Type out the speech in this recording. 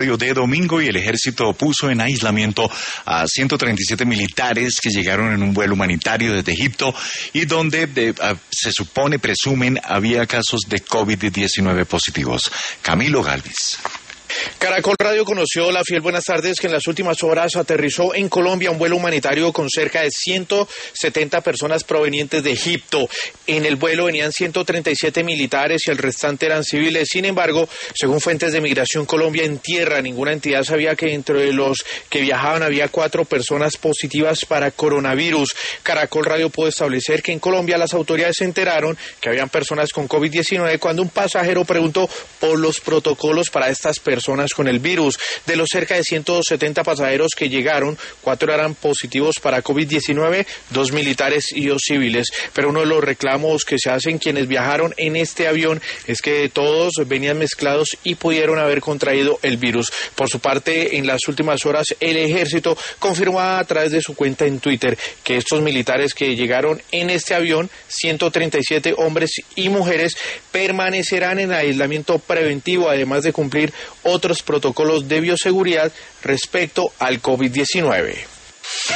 de domingo y el ejército puso en aislamiento a 137 militares que llegaron en un vuelo humanitario desde Egipto y donde presumen había casos de COVID-19 positivos. Camilo Galvis. Caracol Radio conoció, la fiel buenas tardes, que en las últimas horas aterrizó en Colombia un vuelo humanitario con cerca de 170 personas provenientes de Egipto. En el vuelo venían 137 militares y el restante eran civiles. Sin embargo, según fuentes de Migración Colombia en tierra, ninguna entidad sabía que entre los que viajaban había 4 personas positivas para coronavirus. Caracol Radio pudo establecer que en Colombia las autoridades se enteraron que habían personas con COVID-19 cuando un pasajero preguntó por los protocolos para estas personas con el virus. De los cerca de 170 pasajeros que llegaron, 4 eran positivos para COVID-19, 2 militares y 2 civiles. Pero uno de los reclamos que se hacen quienes viajaron en este avión es que todos venían mezclados y pudieron haber contraído el virus. Por su parte, en las últimas horas, el ejército confirmaba a través de su cuenta en Twitter que estos militares que llegaron en este avión, 137 hombres y mujeres, permanecerán en aislamiento preventivo, además de cumplir otros protocolos de bioseguridad respecto al COVID-19.